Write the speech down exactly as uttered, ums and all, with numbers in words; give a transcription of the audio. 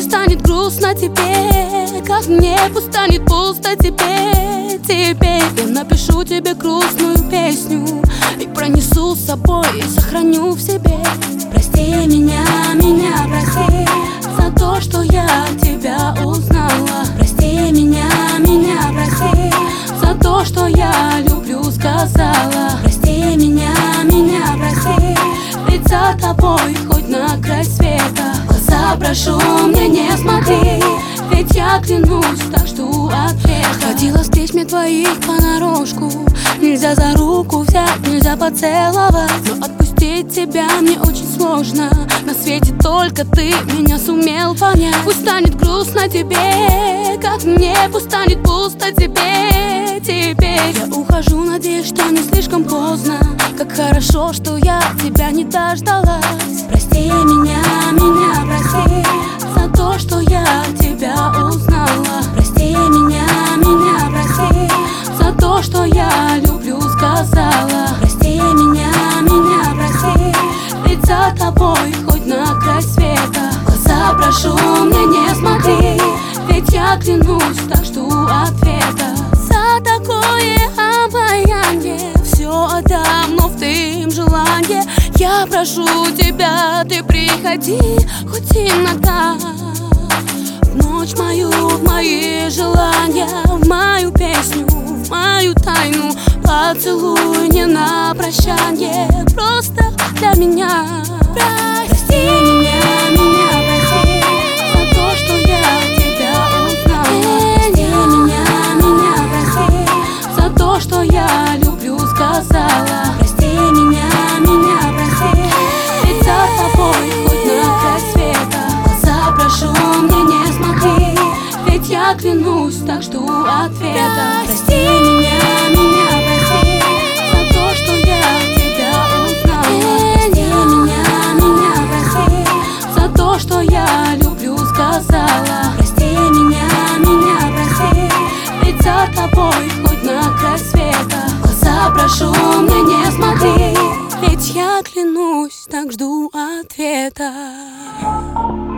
пусть станет грустно тебе, как мне пусть станет пусто тебе. Теперь я напишу тебе грустную песню и пронесу с собой, и сохраню в себе. Прости меня, меня прости за то, что я тебя узнала. Прости меня, меня прости за то, что я люблю сказала. Прости меня, меня прости, ведь за тобой хоть на край света. Глаза прошу, мне не смотри, ведь я клянусь, так жду ответа. Ходила встреч мне твоих понарошку, нельзя за руку взять, нельзя поцеловать, но отпустить тебя мне очень сложно. На свете только ты меня сумел понять. Пусть станет грустно тебе, как мне, пусть станет пусто тебе. Теперь я ухожу, надеюсь, что не слишком поздно. Как хорошо, что я тебя не дождалась. Прости меня, меня прости за то, что я тебя узнала. Прости меня, меня прости за то, что я люблю сказала. Прости меня, меня прости, ведь за тобой хоть на край света. Глаза прошу, мне не смотри, ведь я клянусь, так жду ответа. За такое обаяние все отдам, но в твоем желании я прошу тебя, ты приходи хоть иногда. В ночь мою, в мои желания, в мою песню, в мою тайну. Поцелуй не на прощание, просто для меня. Прости меня, меня прости за то, что я тебя узнала. Прости меня, меня прости за то, что я люблю сказала. Прости меня, меня прости, ведь за тобой хоть на край света. Глаза прошу, мне не смотри, ведь я клянусь, так жду ответа. Прости меня, меня прости за то, что я тебя узнала. Прости меня, меня прости за то, что я люблю сказала. Прости меня, меня прости, ведь за тобой хоть на край света. Глаза прошу, мне не смотри, ведь я клянусь, так жду ответа.